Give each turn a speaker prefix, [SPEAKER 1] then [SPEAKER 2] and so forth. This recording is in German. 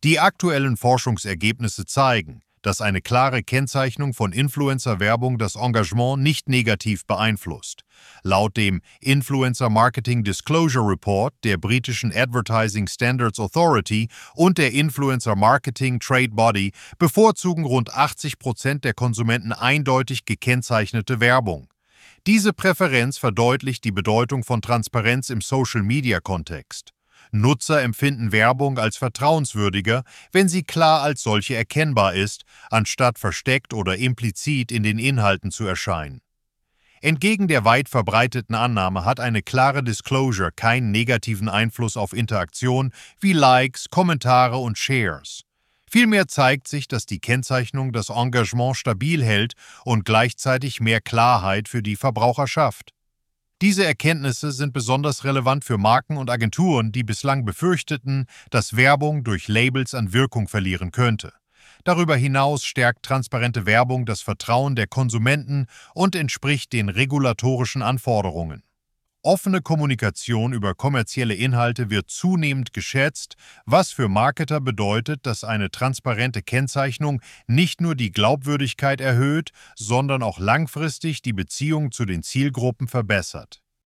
[SPEAKER 1] Die aktuellen Forschungsergebnisse zeigen, dass eine klare Kennzeichnung von Influencer-Werbung das Engagement nicht negativ beeinflusst. Laut dem Influencer Marketing Disclosure Report der britischen Advertising Standards Authority und der Influencer Marketing Trade Body bevorzugen rund 80% der Konsumenten eindeutig gekennzeichnete Werbung. Diese Präferenz verdeutlicht die Bedeutung von Transparenz im Social-Media-Kontext. Nutzer empfinden Werbung als vertrauenswürdiger, wenn sie klar als solche erkennbar ist, anstatt versteckt oder implizit in den Inhalten zu erscheinen. Entgegen der weit verbreiteten Annahme hat eine klare Disclosure keinen negativen Einfluss auf Interaktion wie Likes, Kommentare und Shares. Vielmehr zeigt sich, dass die Kennzeichnung das Engagement stabil hält und gleichzeitig mehr Klarheit für die Verbraucher schafft. Diese Erkenntnisse sind besonders relevant für Marken und Agenturen, die bislang befürchteten, dass Werbung durch Labels an Wirkung verlieren könnte. Darüber hinaus stärkt transparente Werbung das Vertrauen der Konsumenten und entspricht den regulatorischen Anforderungen. Offene Kommunikation über kommerzielle Inhalte wird zunehmend geschätzt, was für Marketer bedeutet, dass eine transparente Kennzeichnung nicht nur die Glaubwürdigkeit erhöht, sondern auch langfristig die Beziehung zu den Zielgruppen verbessert.